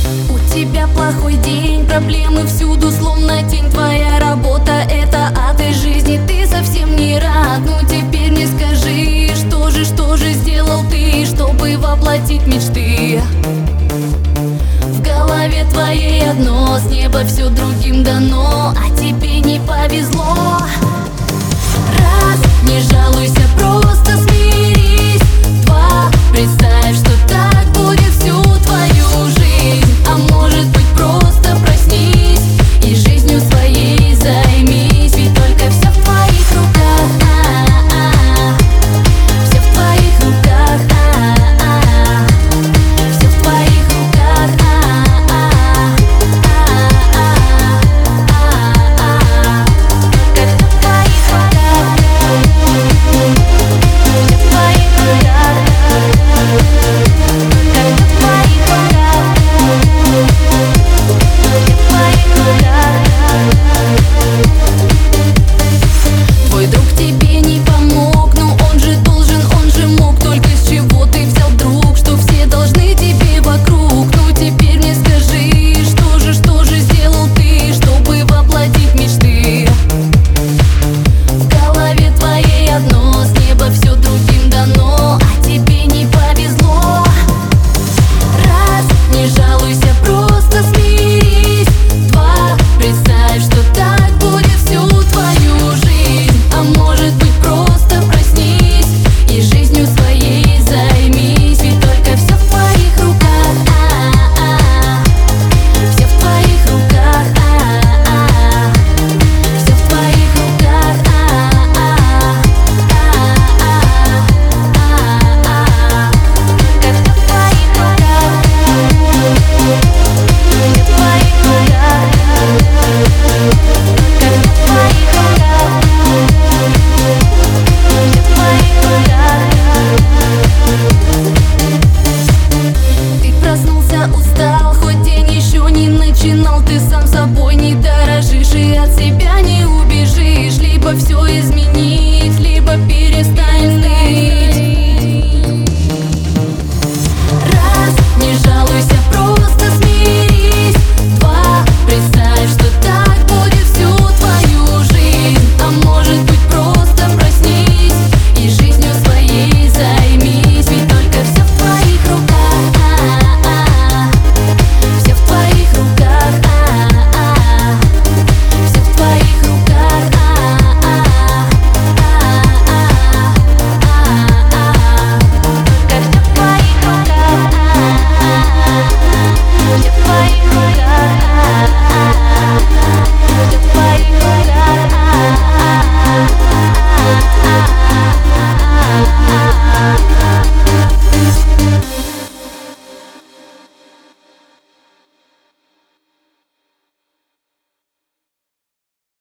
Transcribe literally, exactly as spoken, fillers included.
У тебя плохой день, проблемы всюду, словно тень. Твоя работа — это ад, и жизни ты совсем не рад. Ну теперь мне скажи, что же, что же сделал ты, чтобы воплотить мечты? В голове твоей одно, с неба все другим дано, а тебе не повезло.